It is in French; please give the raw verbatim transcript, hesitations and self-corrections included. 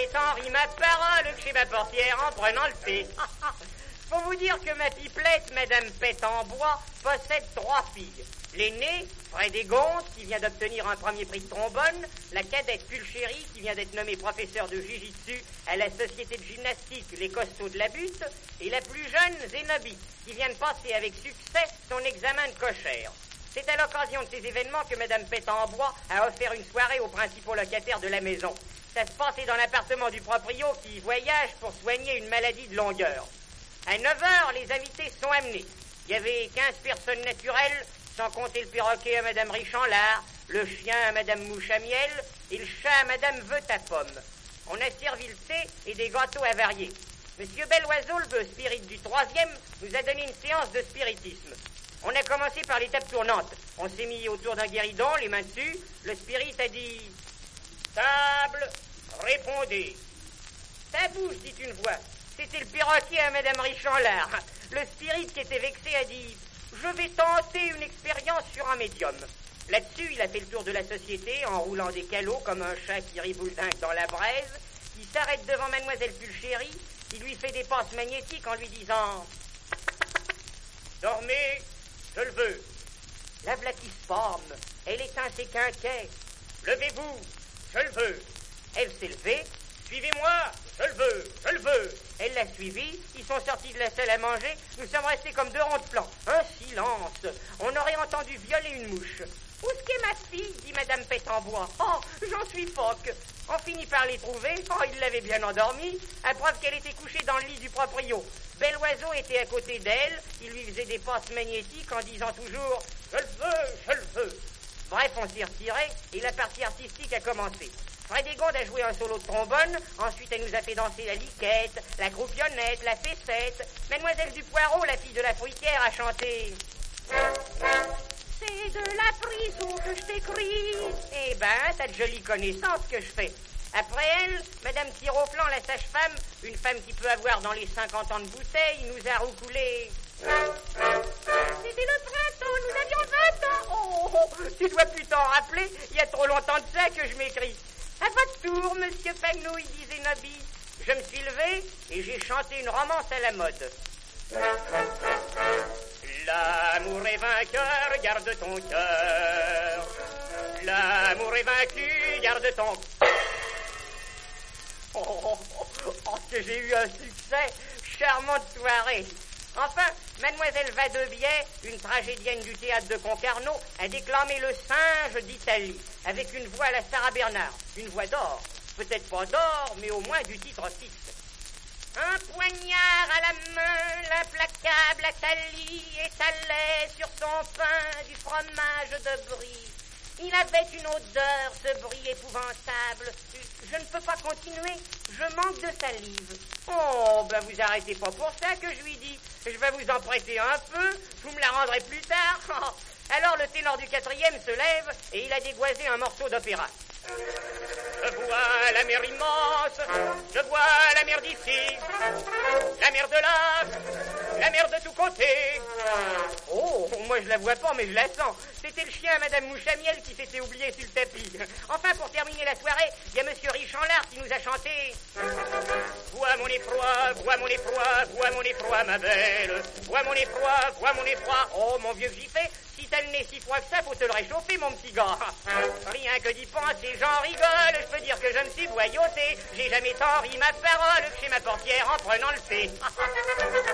jamais tant ri ma parole que chez ma portière en prenant le thé. Faut vous dire que ma pipelette, Madame Pète en bois, possède trois filles. L'aînée, Frédégonde, qui vient d'obtenir un premier prix de trombone, la cadette Pulchérie, qui vient d'être nommée professeur de jiu-jitsu à la société de gymnastique Les Costauds de la Butte, et la plus jeune, Zénobie, qui vient de passer avec succès son examen de cochère. C'est à l'occasion de ces événements que Madame Pète en bois a offert une soirée aux principaux locataires de la maison. Ça se passait dans l'appartement du proprio qui voyage pour soigner une maladie de longueur. À neuf heures, les invités sont amenés. Il y avait quinze personnes naturelles, sans compter le perroquet à Madame Richanlard, le chien à Madame Mouche à miel et le chat à Madame Veut à pomme. On a servi le thé et des gâteaux avariés. Monsieur Belloiseau, le bœuf spirit du troisième, nous a donné une séance de spiritisme. On a commencé par l'étape tournante. On s'est mis autour d'un guéridon, les mains dessus. Le spirit a dit « Table, répondez ». « Ça bouge, dit une voix. C'était le perroquet à Madame Richanlard. Le spirit qui était vexé a dit « Je vais tenter une expérience sur un médium ». Là-dessus, il a fait le tour de la société en roulant des calots comme un chat qui ribouledingue dans la braise. Il s'arrête devant Mademoiselle Pulchérie. Il lui fait des passes magnétiques en lui disant « Dormez, je le veux ». La v'là qui se forme. Elle éteint ses quinquets. « Levez-vous, je le veux ». Elle s'est levée. « Suivez-moi, je le veux, je le veux ». Elle l'a suivi, ils sont sortis de la salle à manger, nous sommes restés comme deux ronds de plan. Un silence, on aurait entendu violer une mouche. « Où est-ce qu'est ma fille ?» dit Madame Pète en bois. « Oh, j'en suis phoque !» On finit par les trouver, oh, il l'avait bien endormie, à preuve qu'elle était couchée dans le lit du proprio. Belloiseau était à côté d'elle, il lui faisait des passes magnétiques en disant toujours « Je le veux, je le veux ». Bref, on s'y retirait et la partie artistique a commencé. Frédégonde a joué un solo de trombone, ensuite elle nous a fait danser la liquette, la groupionnette, la fessette. Mademoiselle du Poireau, la fille de la fruitière, a chanté « C'est de la prison que je t'écris ». Eh ben, t'as de jolies connaissances que je fais. Après elle, Madame Tiroflan, la sage-femme, une femme qui peut avoir dans les cinquante ans de bouteille, nous a roucoulé. C'était le printemps, nous avions vingt ans. Oh, oh, tu dois plus t'en rappeler, il y a trop longtemps de ça que je m'écris. À votre tour, monsieur Pagnouille, disait Nobby. Je me suis levé et j'ai chanté une romance à la mode. L'amour est vainqueur, garde ton cœur. L'amour est vaincu, garde ton... Oh, oh, oh, oh, que j'ai eu un succès, charmante soirée. Enfin, Mademoiselle Vadebiet, une tragédienne du théâtre de Concarneau, a déclamé le singe d'Italie, avec une voix à la Sarah Bernard, une voix d'or. Peut-être pas d'or, mais au moins du titre fixe. Un poignard à la main, l'implacable Athalie étalait sur son pain du fromage de brie. Il avait une odeur, ce brie épouvantable. Je ne peux pas continuer, je manque de salive. Oh, ben vous arrêtez pas pour ça que je lui dis. Je vais vous en prêter un peu, vous me la rendrez plus tard. Alors le ténor du quatrième se lève et il a dégoisé un morceau d'opéra. Je vois la mer immense, je vois la mer d'ici, la mer de là, la mer de tous côtés. Oh, moi je la vois pas, mais je la sens. C'était le chien à Madame Mouche à miel qui s'était oublié sur le tapis. Enfin, pour terminer la soirée, il y a Monsieur Richanlard qui nous a chanté. Vois mon effroi, vois mon effroi, vois mon effroi, ma belle. Vois mon effroi, vois mon effroi. Oh, mon vieux j'y fais. Si t'as le nez si froid que ça, faut te le réchauffer, mon petit gars. Rien que d'y penser, j'en rigole. Je peux dire que je me suis boyauté. J'ai jamais tant ri ma parole que chez ma portière en prenant le thé.